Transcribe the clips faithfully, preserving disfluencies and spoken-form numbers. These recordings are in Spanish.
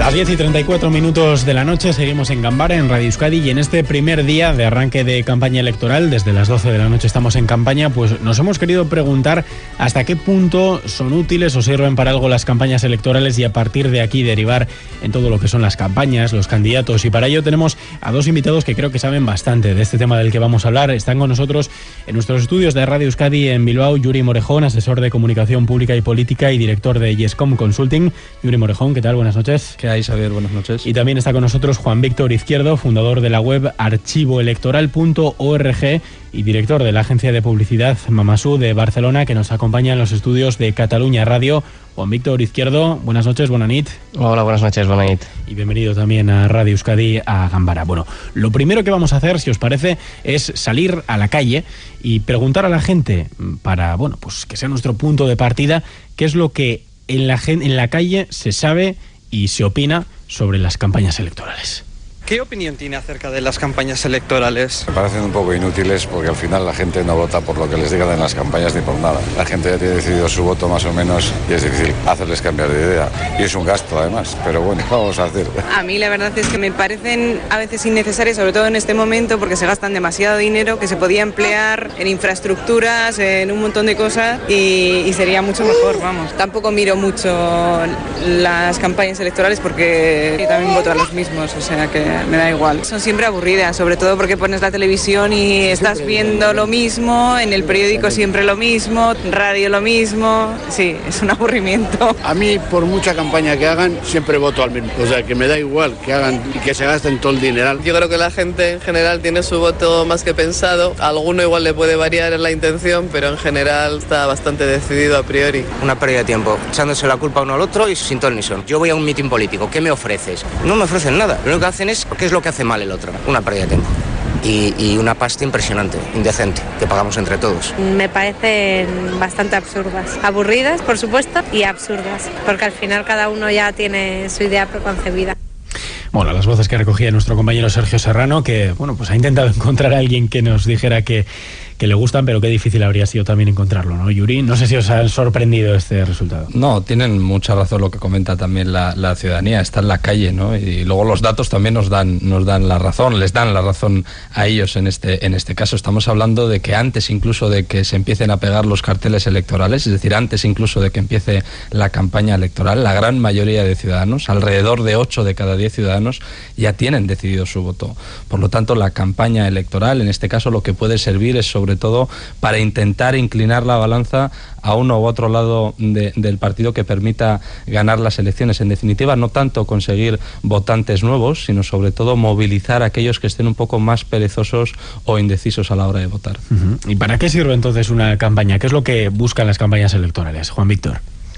Las diez y treinta y cuatro minutos de la noche seguimos en Gambara, en Radio Euskadi, y en este primer día de arranque de campaña electoral, desde las doce de la noche estamos en campaña, pues nos hemos querido preguntar hasta qué punto son útiles o sirven para algo las campañas electorales y a partir de aquí derivar en todo lo que son las campañas, los candidatos, y para ello tenemos a dos invitados que creo que saben bastante de este tema del que vamos a hablar. Están con nosotros en nuestros estudios de Radio Euskadi en Bilbao Yuri Morejón, asesor de comunicación pública y política y director de Yescom Consulting. Yuri Morejón, ¿qué tal? Buenas noches. ¿Qué hay, Xavier? Buenas noches. Y también está con nosotros Juan Víctor Izquierdo, fundador de la web archivo electoral punto org y director de la agencia de publicidad Mamasú de Barcelona, que nos acompaña en los estudios de Cataluña Radio. Juan Víctor Izquierdo, buenas noches, buena nit. Hola, buenas noches, buena nit. Y bienvenido también a Radio Euskadi, a Gambara. Bueno, lo primero que vamos a hacer, si os parece, es salir a la calle y preguntar a la gente, para, bueno, pues que sea nuestro punto de partida, qué es lo que en la, en la calle se sabe y se opina sobre las campañas electorales. ¿Qué opinión tiene acerca de las campañas electorales? Me parecen un poco inútiles porque al final la gente no vota por lo que les digan en las campañas ni por nada. La gente ya tiene decidido su voto más o menos y es difícil hacerles cambiar de idea. Y es un gasto además, pero bueno, vamos a hacer. A mí la verdad es que me parecen a veces innecesarias, sobre todo en este momento, porque se gastan demasiado dinero que se podía emplear en infraestructuras, en un montón de cosas y, y sería mucho mejor, vamos. Tampoco miro mucho las campañas electorales porque yo también voto a los mismos, o sea que me da igual. Son siempre aburridas, sobre todo porque pones la televisión y estás viendo lo mismo, en el periódico siempre lo mismo, radio lo mismo. Sí, es un aburrimiento. A mí, por mucha campaña que hagan, siempre voto al mismo. O sea, que me da igual que hagan y que se gasten todo el dineral. Yo creo que la gente en general tiene su voto más que pensado. A alguno igual le puede variar en la intención, pero en general está bastante decidido a priori. Una pérdida de tiempo, echándose la culpa uno al otro y sin ton ni son. Yo voy a un mitin político, ¿qué me ofreces? No me ofrecen nada. Lo único que hacen es ¿qué es lo que hace mal el otro? Una pérdida de tiempo. Y, y una pasta impresionante, indecente, que pagamos entre todos. Me parecen bastante absurdas. Aburridas, por supuesto, y absurdas. Porque al final cada uno ya tiene su idea preconcebida. Bueno, las voces que recogía nuestro compañero Sergio Serrano, que bueno, pues ha intentado encontrar a alguien que nos dijera que, que le gustan, pero qué difícil habría sido también encontrarlo, ¿no, Yuri? No sé si os ha sorprendido este resultado. No, tienen mucha razón lo que comenta también la, la ciudadanía, está en la calle, ¿no? Y luego los datos también nos dan, nos dan la razón, les dan la razón a ellos en este, en este caso. Estamos hablando de que antes incluso de que se empiecen a pegar los carteles electorales, es decir, antes incluso de que empiece la campaña electoral, la gran mayoría de ciudadanos, alrededor de ocho de cada diez ciudadanos, ya tienen decidido su voto. Por lo tanto, la campaña electoral, en este caso, lo que puede servir es sobre todo para intentar inclinar la balanza a uno u otro lado de, del partido que permita ganar las elecciones. En definitiva, no tanto conseguir votantes nuevos, sino sobre todo movilizar a aquellos que estén un poco más perezosos o indecisos a la hora de votar. Uh-huh. ¿Y para qué sirve entonces una campaña? ¿Qué es lo que buscan las campañas electorales? Juan Víctor.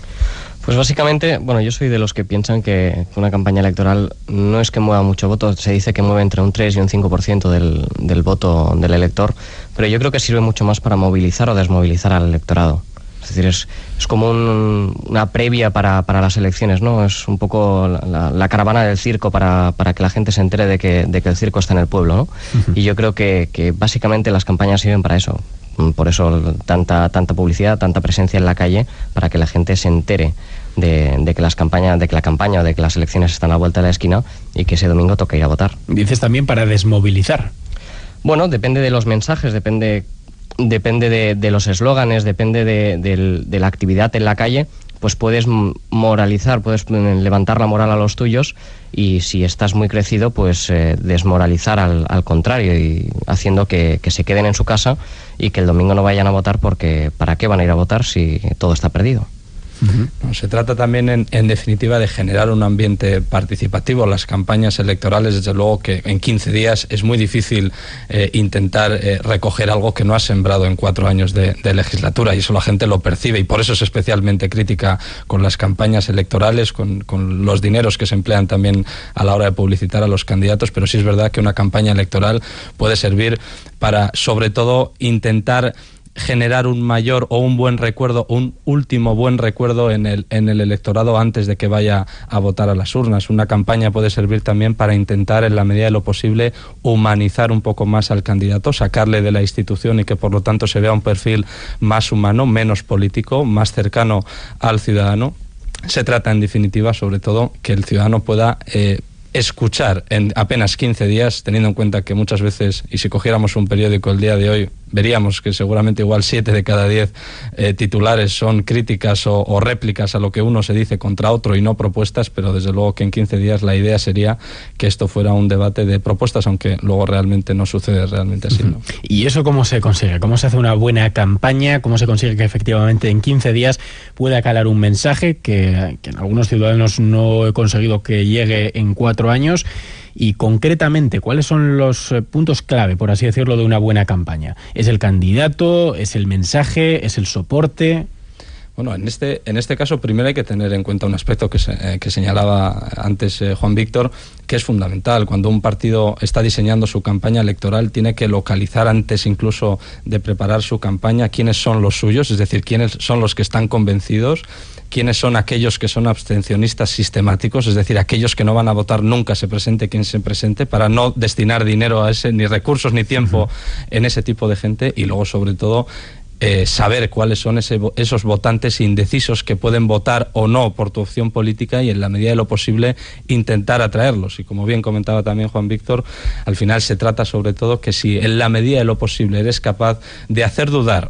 Pues básicamente, bueno, yo soy de los que piensan que una campaña electoral no es que mueva mucho voto, se dice que mueve entre un tres y un cinco por ciento del, del voto del elector, pero yo creo que sirve mucho más para movilizar o desmovilizar al electorado. Es decir, es, es como un, una previa para, para las elecciones, ¿no? Es un poco la, la caravana del circo para, para que la gente se entere de que, de que el circo está en el pueblo, ¿no? Uh-huh. Y yo creo que, que básicamente las campañas sirven para eso. Por eso tanta tanta publicidad, tanta presencia en la calle, para que la gente se entere de, de que las campañas, de que la campaña o de que las elecciones están a la vuelta de la esquina y que ese domingo toca ir a votar. Dices también para desmovilizar. Bueno, depende de los mensajes, depende depende de, de los eslóganes, depende de, de, de la actividad en la calle. Pues puedes moralizar, puedes levantar la moral a los tuyos y si estás muy crecido, pues eh, desmoralizar al, al contrario y haciendo que, que se queden en su casa y que el domingo no vayan a votar porque ¿para qué van a ir a votar si todo está perdido? Uh-huh. No, se trata también en, en definitiva de generar un ambiente participativo. Las campañas electorales, desde luego que en quince días es muy difícil eh, intentar eh, recoger algo que no has sembrado en cuatro años de, de legislatura, y eso la gente lo percibe y por eso es especialmente crítica con las campañas electorales, con, con los dineros que se emplean también a la hora de publicitar a los candidatos. Pero sí es verdad que una campaña electoral puede servir para sobre todo intentar generar un mayor o un buen recuerdo, un último buen recuerdo en el, en el electorado antes de que vaya a votar a las urnas. Una campaña puede servir también para intentar, en la medida de lo posible, humanizar un poco más al candidato, sacarle de la institución y que por lo tanto se vea un perfil más humano, menos político, más cercano al ciudadano. se trata en definitiva sobre todo que el ciudadano pueda eh, escuchar en apenas quince días, teniendo en cuenta que muchas veces, y si cogiéramos un periódico el día de hoy, veríamos que seguramente igual siete de cada diez eh, titulares son críticas o, o réplicas a lo que uno se dice contra otro y no propuestas, pero desde luego que en quince días la idea sería que esto fuera un debate de propuestas, aunque luego realmente no sucede realmente así, ¿no? ¿Y eso cómo se consigue? ¿Cómo se hace una buena campaña? ¿Cómo se consigue que efectivamente en quince días pueda calar un mensaje que, que en algunos ciudadanos no he conseguido que llegue en cuatro años? Y concretamente, ¿cuáles son los puntos clave, por así decirlo, de una buena campaña? ¿Es el candidato? ¿Es el mensaje? ¿Es el soporte? Bueno, en este, en este caso primero hay que tener en cuenta un aspecto que, se, eh, que señalaba antes eh, Juan Víctor, que es fundamental. Cuando un partido está diseñando su campaña electoral, tiene que localizar antes incluso de preparar su campaña quiénes son los suyos, es decir, quiénes son los que están convencidos, quiénes son aquellos que son abstencionistas sistemáticos, es decir, aquellos que no van a votar nunca, se presente quien se presente, para no destinar dinero a ese, ni recursos ni tiempo uh-huh. en ese tipo de gente, y luego sobre todo Eh, saber cuáles son ese, esos votantes indecisos que pueden votar o no por tu opción política y en la medida de lo posible intentar atraerlos. Y como bien comentaba también Juan Víctor, al final se trata sobre todo que si en la medida de lo posible eres capaz de hacer dudar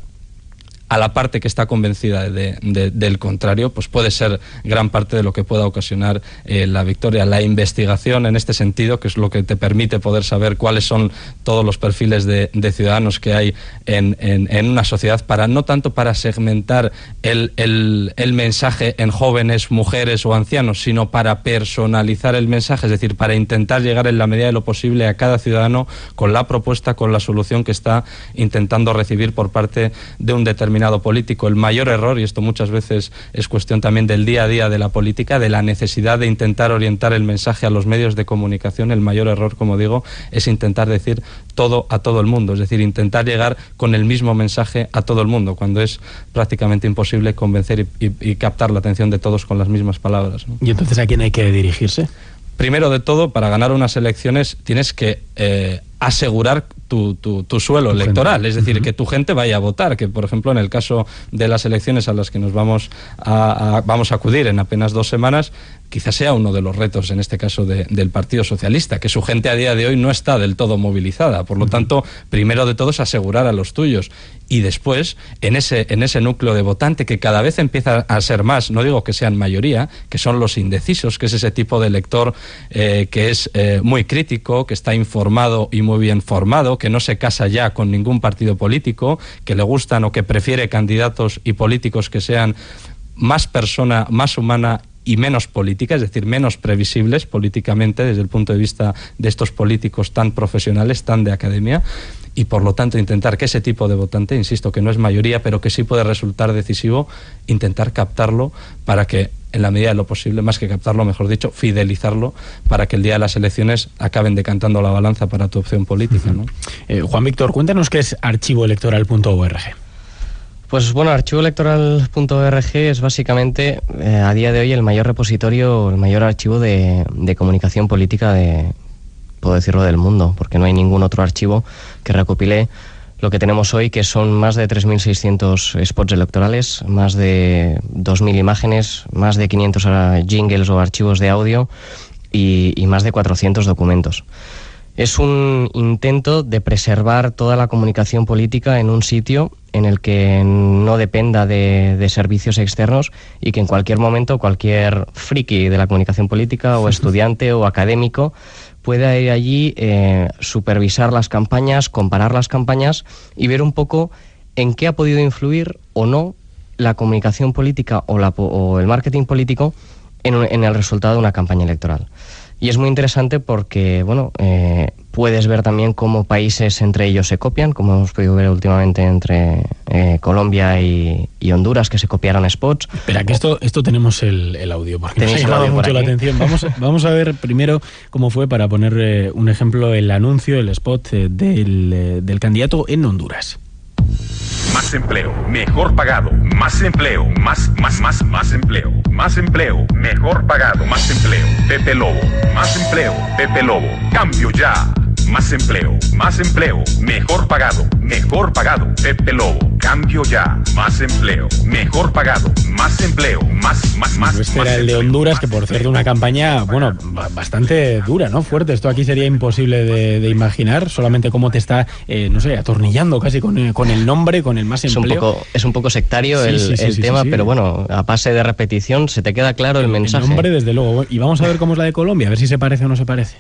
a la parte que está convencida de, de, del contrario, pues puede ser gran parte de lo que pueda ocasionar eh, la victoria. La investigación en este sentido, que es lo que te permite poder saber cuáles son todos los perfiles de, de ciudadanos que hay en, en, en una sociedad, para no tanto para segmentar el, el, el mensaje en jóvenes, mujeres o ancianos, sino para personalizar el mensaje, es decir, para intentar llegar en la medida de lo posible a cada ciudadano con la propuesta, con la solución que está intentando recibir por parte de un determinado político. El mayor error, y esto muchas veces es cuestión también del día a día de la política, de la necesidad de intentar orientar el mensaje a los medios de comunicación, el mayor error, como digo, es intentar decir todo a todo el mundo, es decir, intentar llegar con el mismo mensaje a todo el mundo, cuando es prácticamente imposible convencer y, y, y captar la atención de todos con las mismas palabras, ¿no? ¿Y entonces a quién hay que dirigirse? Primero de todo, para ganar unas elecciones tienes que eh, asegurar tu, tu, tu suelo tu electoral, gente. Es decir, uh-huh. que tu gente vaya a votar, que por ejemplo en el caso de las elecciones a las que nos vamos a, a, vamos a acudir en apenas dos semanas, quizás sea uno de los retos en este caso de, del Partido Socialista, que su gente a día de hoy no está del todo movilizada, por lo uh-huh. tanto, primero de todo es asegurar a los tuyos, y después en ese, en ese núcleo de votante que cada vez empieza a ser más, no digo que sean mayoría, que son los indecisos, que es ese tipo de elector eh, que es eh, muy crítico, que está informado y muy bien formado, que no se casa ya con ningún partido político, que le gustan o que prefiere candidatos y políticos que sean más persona, más humana y menos política, es decir, menos previsibles políticamente desde el punto de vista de estos políticos tan profesionales, tan de academia, y por lo tanto intentar que ese tipo de votante, insisto que no es mayoría, pero que sí puede resultar decisivo, intentar captarlo para que en la medida de lo posible, más que captarlo, mejor dicho, fidelizarlo para que el día de las elecciones acaben decantando la balanza para tu opción política, ¿no? Eh, Juan Víctor, cuéntanos qué es archivo electoral punto org. Pues bueno, archivo electoral punto org es básicamente eh, a día de hoy el mayor repositorio, el mayor archivo de, de comunicación política de, puedo decirlo, del mundo, porque no hay ningún otro archivo que recopile lo que tenemos hoy, que son más de tres mil seiscientos spots electorales, más de dos mil imágenes, más de quinientos jingles o archivos de audio y, y más de cuatrocientos documentos. Es un intento de preservar toda la comunicación política en un sitio en el que no dependa de, de servicios externos y que en cualquier momento cualquier friki de la comunicación política o estudiante o académico pueda ir allí, eh, supervisar las campañas, comparar las campañas y ver un poco en qué ha podido influir o no la comunicación política o, la, o el marketing político en, un, en el resultado de una campaña electoral. Y es muy interesante porque, bueno, eh, puedes ver también cómo países entre ellos se copian, como hemos podido ver últimamente entre eh, Colombia y, y Honduras, que se copiaron spots. Espera, que esto, esto tenemos el, el audio, porque nos ha llamado mucho la atención. Vamos, vamos a ver primero cómo fue, para poner eh, un ejemplo, el anuncio, el spot eh, del, eh, del candidato en Honduras. Más empleo, mejor pagado, más empleo, más, más, más, más empleo, más empleo, mejor pagado, más empleo, Pepe Lobo, más empleo, Pepe Lobo, cambio ya, más empleo, más empleo, mejor pagado, mejor pagado. Pepe Lobo, cambio ya, más empleo, mejor pagado, más empleo, más, más, más. Este más era el de empleo, Honduras, más que por cierto empleo, una campaña, más bueno, pagado, bastante dura, ¿no? Fuerte. Esto aquí sería imposible de, de imaginar, solamente cómo te está, eh, no sé, atornillando casi con, eh, con el nombre, con el más Es empleo. un poco, es un poco sectario Sí, el, sí, sí, el sí, tema, sí, sí. pero bueno, a base de repetición se te queda claro el, El mensaje. nombre, desde luego. Y vamos a ver cómo es la de Colombia, a ver si se parece o no se parece.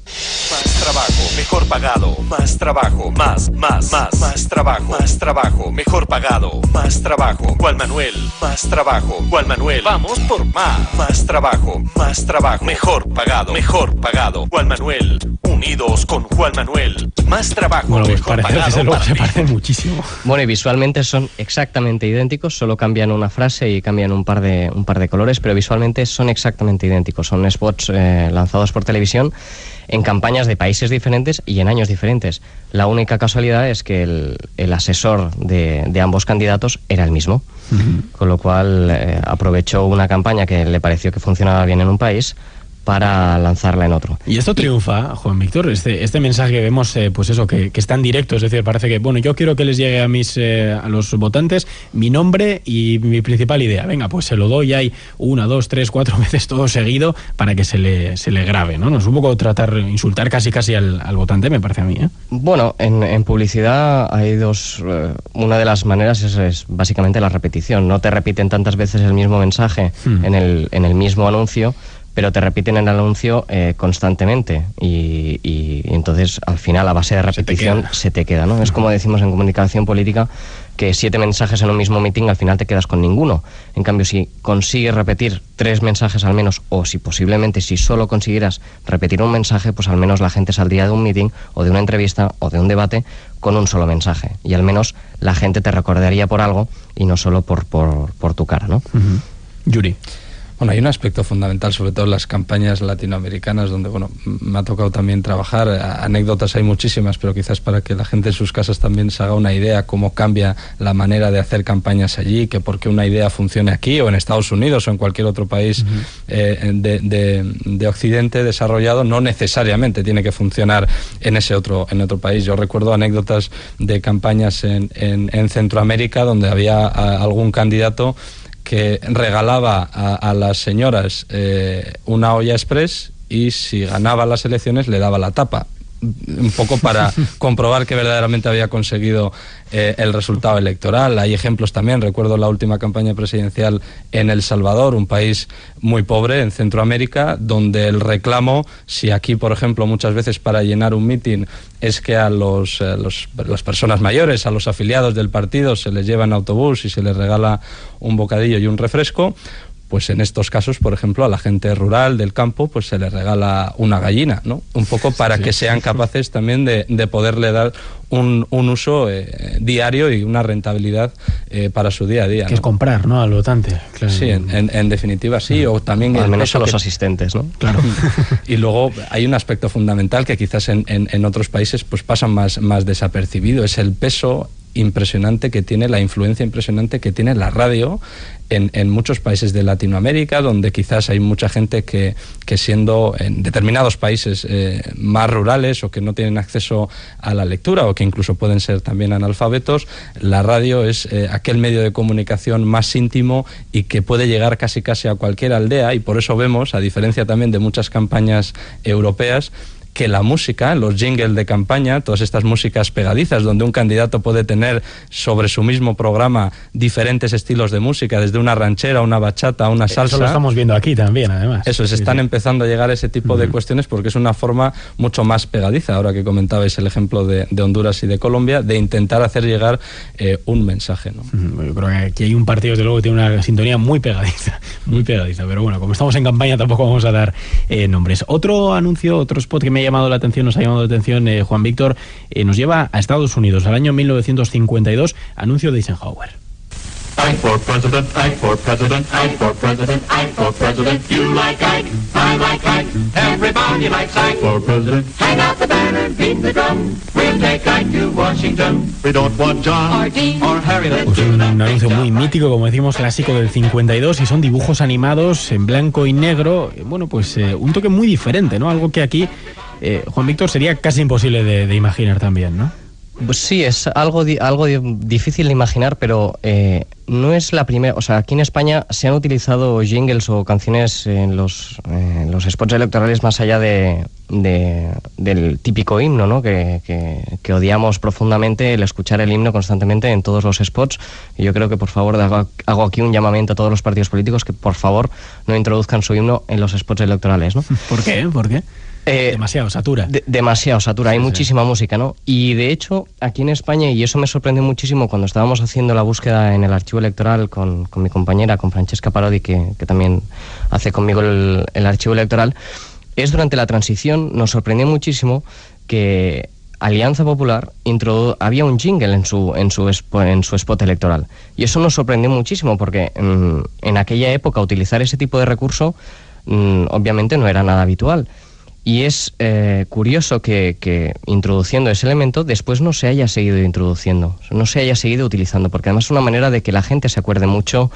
Más trabajo, mejor pagado, más trabajo, más, más, más, más trabajo, más trabajo, mejor pagado, más trabajo. Juan Manuel, más trabajo. Juan Manuel, vamos por más, más trabajo, más trabajo, mejor pagado, mejor pagado. Juan Manuel, unidos con Juan Manuel, más trabajo, Bueno, pues mejor parece, pagado. desde luego para se ti. parecen muchísimo. Bueno, y visualmente son exactamente idénticos, solo cambian una frase y cambian un par de, un par de colores, pero visualmente son exactamente idénticos. Son spots eh, lanzados por televisión en campañas de países diferentes y en años diferentes. La única casualidad es que el, el asesor de, de ambos candidatos era el mismo, uh-huh. Con lo cual eh, aprovechó una campaña que le pareció que funcionaba bien en un país para lanzarla en otro. Y esto triunfa, Juan Víctor, este, este mensaje que vemos, eh, pues eso, que, que es tan directo, es decir, parece que, bueno, yo quiero que les llegue a mis eh, a los votantes mi nombre y mi principal idea. Venga, pues se lo doy ahí una, dos, tres, cuatro veces todo seguido para que se le, se le grabe, ¿no? No es un poco tratar, insultar casi casi al, al votante, me parece a mí, ¿eh? Bueno, en, en publicidad hay dos... Eh, una de las maneras es, es básicamente la repetición. No te repiten tantas veces el mismo mensaje hmm. en, el, en el mismo anuncio, pero te repiten el anuncio eh, constantemente y, y, y entonces al final a base de repetición se te queda, se te queda, ¿no? Uh-huh. Es como decimos en comunicación política, que siete mensajes en un mismo meeting al final te quedas con ninguno. En cambio, si consigues repetir tres mensajes al menos, o si posiblemente si solo consiguieras repetir un mensaje, pues al menos la gente saldría de un meeting o de una entrevista o de un debate con un solo mensaje, y al menos la gente te recordaría por algo y no solo por, por, por tu cara, ¿no? Uh-huh. Yuri. Bueno, hay un aspecto fundamental, sobre todo en las campañas latinoamericanas, donde, bueno, me ha tocado también trabajar. Anécdotas hay muchísimas, pero quizás para que la gente en sus casas también se haga una idea cómo cambia la manera de hacer campañas allí, que por qué una idea funcione aquí o en Estados Unidos o en cualquier otro país uh-huh. eh, de, de, de Occidente desarrollado, no necesariamente tiene que funcionar en ese otro, en otro país. Yo recuerdo anécdotas de campañas en, en, en Centroamérica donde había a, algún candidato que regalaba a, a las señoras eh, una olla express y si ganaba las elecciones le daba la tapa, un poco para comprobar que verdaderamente había conseguido eh, el resultado electoral. Hay ejemplos también, recuerdo la última campaña presidencial en El Salvador, un país muy pobre en Centroamérica, donde el reclamo, si aquí por ejemplo muchas veces para llenar un mitin es que a los, eh, los, las personas mayores, a los afiliados del partido se les lleva en autobús y se les regala un bocadillo y un refresco, pues en estos casos, por ejemplo, a la gente rural del campo pues se les regala una gallina, ¿no? Un poco para sí. que sean capaces también de, de poderle dar un, un uso eh, diario y una rentabilidad eh, para su día a día, que ¿no? es comprar, ¿no?, al votante. Claro. Sí, en, en, en definitiva sí, o también... Al menos a los que... asistentes, ¿no? Claro. Y luego hay un aspecto fundamental que quizás en, en, en otros países pues pasa más, más desapercibido, es el peso impresionante que tiene, la influencia impresionante que tiene la radio en, en muchos países de Latinoamérica, donde quizás hay mucha gente que, que siendo en determinados países eh, más rurales o que no tienen acceso a la lectura o que incluso pueden ser también analfabetos, la radio es eh, aquel medio de comunicación más íntimo y que puede llegar casi casi a cualquier aldea, y por eso vemos, a diferencia también de muchas campañas europeas, que la música, los jingles de campaña, todas estas músicas pegadizas donde un candidato puede tener sobre su mismo programa diferentes estilos de música, desde una ranchera, una bachata, una salsa. Eso lo estamos viendo aquí también, además. Eso, se están sí, sí. empezando a llegar a ese tipo uh-huh. de cuestiones porque es una forma mucho más pegadiza, ahora que comentabais el ejemplo de, de Honduras y de Colombia, de intentar hacer llegar eh, un mensaje, ¿no? Uh-huh. Yo creo que aquí hay un partido, desde luego, que tiene una sintonía muy pegadiza, muy pegadiza, pero bueno, como estamos en campaña tampoco vamos a dar eh, nombres. Otro anuncio, otro spot que me ha llamado la atención, nos ha llamado la atención, eh, Juan Víctor, eh, nos lleva a Estados Unidos, al año mil novecientos cincuenta y dos, anuncio de Eisenhower. Ike for president, Ike for president, Ike for president, Ike for president. You like Ike, I like Ike, everybody likes Ike for president. Hang out the banner, beat the drum, we'll take Ike to Washington. We don't want John or Dean or Harry. Pues un, un anuncio muy mítico, como decimos, clásico del cincuenta y dos, y son dibujos animados en blanco y negro. Bueno, pues eh, un toque muy diferente, ¿no? Algo que aquí eh, Juan Víctor, sería casi imposible de, de imaginar también, ¿no? Pues sí, es algo, di algo di difícil de imaginar, pero eh, no es la primera. O sea, aquí en España se han utilizado jingles o canciones en los, eh, los spots electorales más allá de, de, del típico himno, ¿no? Que, que, que odiamos profundamente el escuchar el himno constantemente en todos los spots. Y yo creo que, por favor, hago, hago aquí un llamamiento a todos los partidos políticos que, por favor, no introduzcan su himno en los spots electorales, ¿no? ¿Por qué? ¿Por qué? Eh, demasiado satura. De, demasiado satura, hay sí, muchísima sí. música, ¿no? Y de hecho, aquí en España, y eso me sorprendió muchísimo cuando estábamos haciendo la búsqueda en el archivo electoral con, con mi compañera, con Francesca Parodi, que, que también hace conmigo el, el archivo electoral, es durante la transición, nos sorprendió muchísimo que Alianza Popular introdu había un jingle en su, en, su expo, en su spot electoral. Y eso nos sorprendió muchísimo porque en, en aquella época utilizar ese tipo de recurso mmm, obviamente no era nada habitual. Y es eh, curioso que, que introduciendo ese elemento después no se haya seguido introduciendo, no se haya seguido utilizando, porque además es una manera de que la gente se acuerde mucho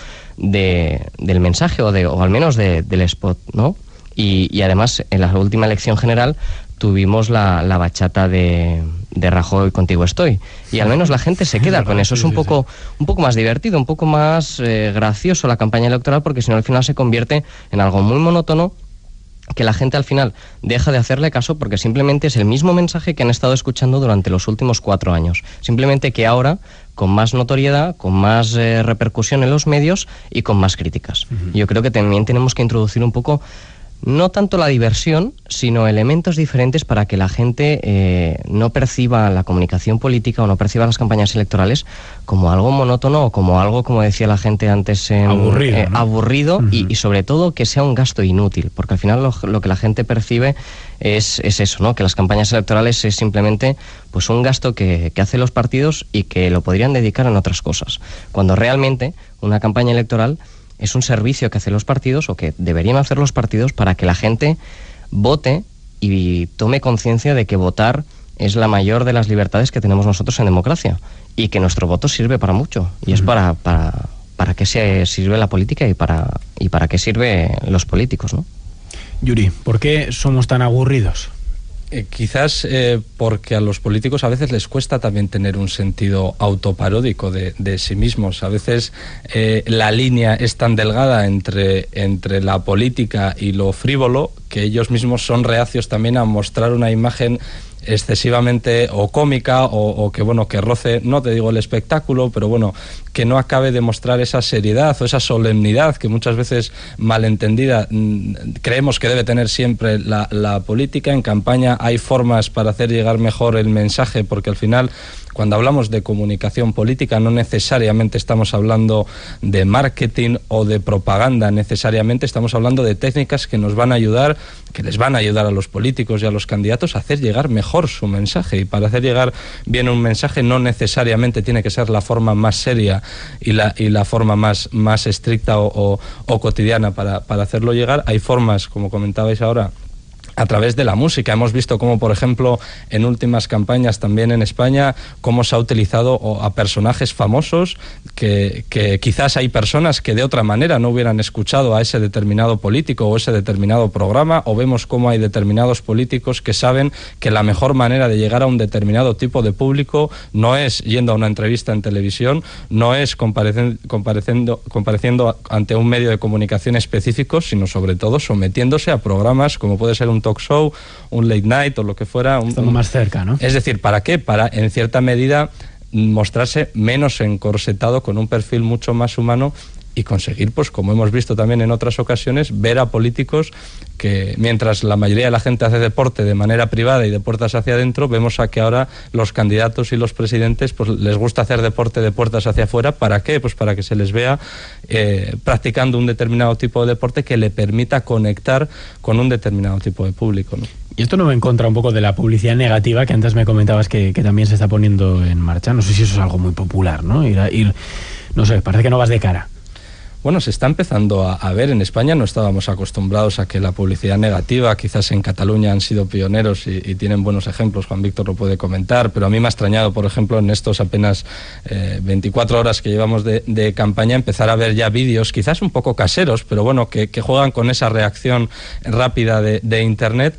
de, del mensaje o, de, o al menos de, del spot, ¿no? Y, y además en la última elección general tuvimos la, la bachata de, de Rajoy, Contigo estoy, y al menos la gente se queda con eso. Es un poco, un poco más divertido, un poco más eh, gracioso la campaña electoral, porque si no al final se convierte en algo muy monótono que la gente al final deja de hacerle caso porque simplemente es el mismo mensaje que han estado escuchando durante los últimos cuatro años. Simplemente que ahora con más notoriedad, con más eh, repercusión en los medios y con más críticas. Uh-huh. Yo creo que también tenemos que introducir un poco, no tanto la diversión, sino elementos diferentes para que la gente eh, no perciba la comunicación política o no perciba las campañas electorales como algo monótono o como algo, como decía la gente antes, en, aburrido, eh, ¿no? aburrido uh-huh. y, y sobre todo que sea un gasto inútil, porque al final lo, lo que la gente percibe es, es eso, ¿no? Que las campañas electorales es simplemente pues un gasto que, que hacen los partidos y que lo podrían dedicar en otras cosas, cuando realmente una campaña electoral es un servicio que hacen los partidos o que deberían hacer los partidos para que la gente vote y tome conciencia de que votar es la mayor de las libertades que tenemos nosotros en democracia y que nuestro voto sirve para mucho y uh-huh. es para, para, para qué se sirve la política y para, y para qué sirve los políticos, ¿no? Yuri, ¿por qué somos tan aburridos? Eh, quizás eh, porque a los políticos a veces les cuesta también tener un sentido autoparódico de, de sí mismos. A veces eh, la línea es tan delgada entre, entre la política y lo frívolo que ellos mismos son reacios también a mostrar una imagen excesivamente o cómica o, o que bueno que roce, no te digo el espectáculo, pero bueno, que no acabe de mostrar esa seriedad o esa solemnidad que muchas veces malentendida creemos que debe tener siempre la, la política. En campaña hay formas para hacer llegar mejor el mensaje, porque al final cuando hablamos de comunicación política no necesariamente estamos hablando de marketing o de propaganda, necesariamente estamos hablando de técnicas que nos van a ayudar, que les van a ayudar a los políticos y a los candidatos a hacer llegar mejor su mensaje. Y para hacer llegar bien un mensaje no necesariamente tiene que ser la forma más seria y la, y la forma más, más estricta o, o, o cotidiana para, para hacerlo llegar. Hay formas, como comentabais ahora, a través de la música. Hemos visto cómo, por ejemplo, en últimas campañas también en España, cómo se ha utilizado a personajes famosos que, que quizás hay personas que de otra manera no hubieran escuchado a ese determinado político o ese determinado programa, o vemos cómo hay determinados políticos que saben que la mejor manera de llegar a un determinado tipo de público no es yendo a una entrevista en televisión, no es comparecen, compareciendo, compareciendo ante un medio de comunicación específico, sino sobre todo sometiéndose a programas como puede ser un talk show, un late night o lo que fuera. Un, Estamos más cerca, ¿no? Es decir, ¿para qué? Para, en cierta medida, mostrarse menos encorsetado, con un perfil mucho más humano y conseguir, pues como hemos visto también en otras ocasiones, ver a políticos que, mientras la mayoría de la gente hace deporte de manera privada y de puertas hacia adentro, vemos a que ahora los candidatos y los presidentes pues les gusta hacer deporte de puertas hacia afuera. ¿Para qué? Pues para que se les vea eh, practicando un determinado tipo de deporte que le permita conectar con un determinado tipo de público, ¿no? Y esto no va en contra un poco de la publicidad negativa que antes me comentabas que, que también se está poniendo en marcha. No sé si eso es algo muy popular, ¿no? Ir, a, ir no sé, parece que no vas de cara. Bueno, se está empezando a, a ver. En España no estábamos acostumbrados a que la publicidad negativa, quizás en Cataluña han sido pioneros y, y tienen buenos ejemplos, Juan Víctor lo puede comentar, pero a mí me ha extrañado, por ejemplo, en estos apenas eh, veinticuatro horas que llevamos de, de campaña, empezar a ver ya vídeos, quizás un poco caseros, pero bueno, que, que juegan con esa reacción rápida de, de Internet,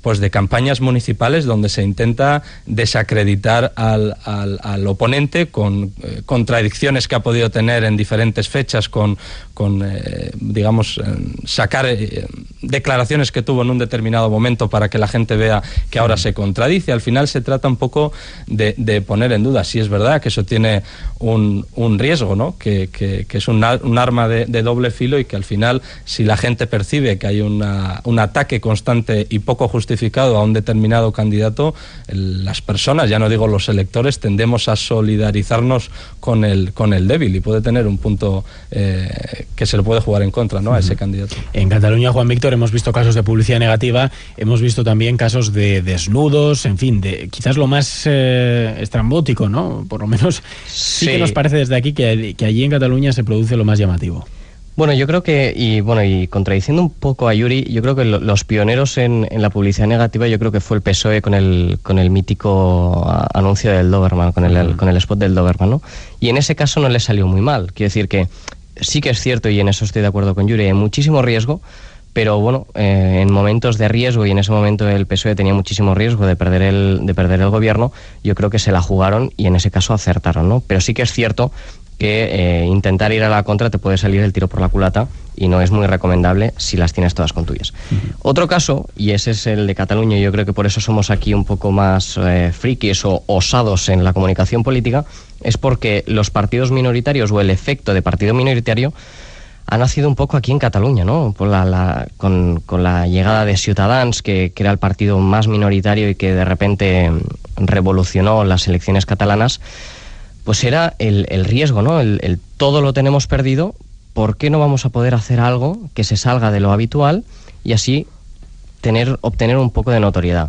pues de campañas municipales donde se intenta desacreditar al, al, al oponente con eh, contradicciones que ha podido tener en diferentes fechas, con, con eh, digamos, eh, sacar eh, declaraciones que tuvo en un determinado momento para que la gente vea que ahora se contradice. Al final se trata un poco de, de poner en duda si es verdad que eso tiene un, un riesgo, ¿no? que, que, que es un, un arma de, de doble filo, y que al final, si la gente percibe que hay una, un ataque constante y poco justificado a un determinado candidato, el, las personas, ya no digo los electores, tendemos a solidarizarnos con el, con el débil, y puede tener un punto eh, que se le puede jugar en contra, ¿no? a ese candidato. En Cataluña, Juan Víctor, hemos visto casos de publicidad negativa, hemos visto también casos de desnudos, en fin, de quizás lo más eh, estrambótico, ¿no? Por lo menos sí, sí que nos parece desde aquí que, que allí en Cataluña se produce lo más llamativo. Bueno, yo creo que, y bueno, y contradiciendo un poco a Yuri, yo creo que lo, los pioneros en, en la publicidad negativa, yo creo que fue el P S O E con el, con el mítico anuncio del Doberman, con el, el, con el spot del Doberman, ¿no? Y en ese caso no le salió muy mal. Quiero decir que sí que es cierto, y en eso estoy de acuerdo con Yuri, hay muchísimo riesgo, pero bueno, eh, en momentos de riesgo, y en ese momento el P S O E tenía muchísimo riesgo de perder el, de perder el gobierno, yo creo que se la jugaron y en ese caso acertaron, ¿no? Pero sí que es cierto que eh, intentar ir a la contra te puede salir el tiro por la culata, y no es muy recomendable si las tienes todas con tuyas. Uh-huh. Otro caso, y ese es el de Cataluña, y yo creo que por eso somos aquí un poco más eh, frikis o osados en la comunicación política, es porque los partidos minoritarios, o el efecto de partido minoritario, ha nacido un poco aquí en Cataluña, ¿no? Por la, la, con, con la llegada de Ciutadans, que, que era el partido más minoritario y que de repente revolucionó las elecciones catalanas. Pues era el, el riesgo, ¿no? El, el todo lo tenemos perdido, ¿por qué no vamos a poder hacer algo que se salga de lo habitual y así tener, obtener un poco de notoriedad?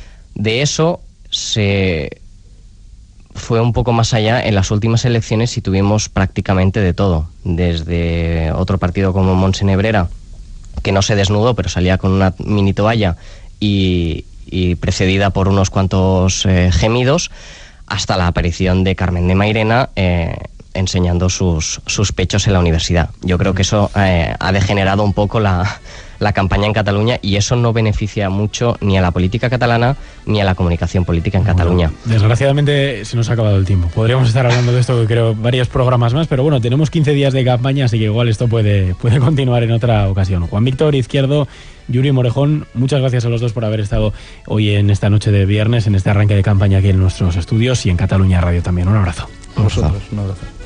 De eso se fue un poco más allá en las últimas elecciones, y tuvimos prácticamente de todo, desde otro partido como Montsenebrera, que no se desnudó, pero salía con una mini toalla y, y precedida por unos cuantos eh, gemidos, hasta la aparición de Carmen de Mairena eh, enseñando sus, sus pechos en la universidad. Yo creo que eso eh, ha degenerado un poco la, la campaña en Cataluña, y eso no beneficia mucho ni a la política catalana ni a la comunicación política en bueno, Cataluña. Desgraciadamente se nos ha acabado el tiempo. Podríamos estar hablando de esto, creo, varios programas más, pero bueno, tenemos quince días de campaña, así que igual esto puede, puede continuar en otra ocasión. Juan Víctor Izquierdo, Yuri Morejón, muchas gracias a los dos por haber estado hoy en esta noche de viernes, en este arranque de campaña aquí en nuestros estudios y en Cataluña Radio también. Un abrazo. A vosotros, un abrazo.